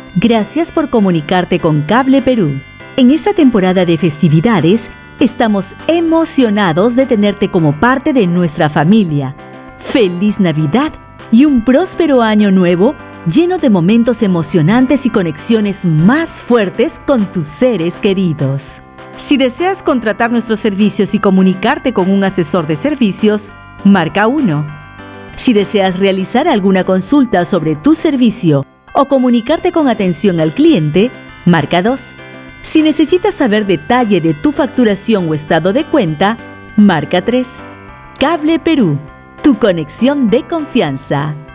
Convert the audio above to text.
Gracias por comunicarte con Cable Perú. En esta temporada de festividades, estamos emocionados de tenerte como parte de nuestra familia. ¡Feliz Navidad y un próspero año nuevo lleno de momentos emocionantes y conexiones más fuertes con tus seres queridos! Si deseas contratar nuestros servicios y comunicarte con un asesor de servicios, marca 1. Si deseas realizar alguna consulta sobre tu servicio o comunicarte con atención al cliente, marca 2. Si necesitas saber detalle de tu facturación o estado de cuenta, marca 3. Cable Perú, tu conexión de confianza.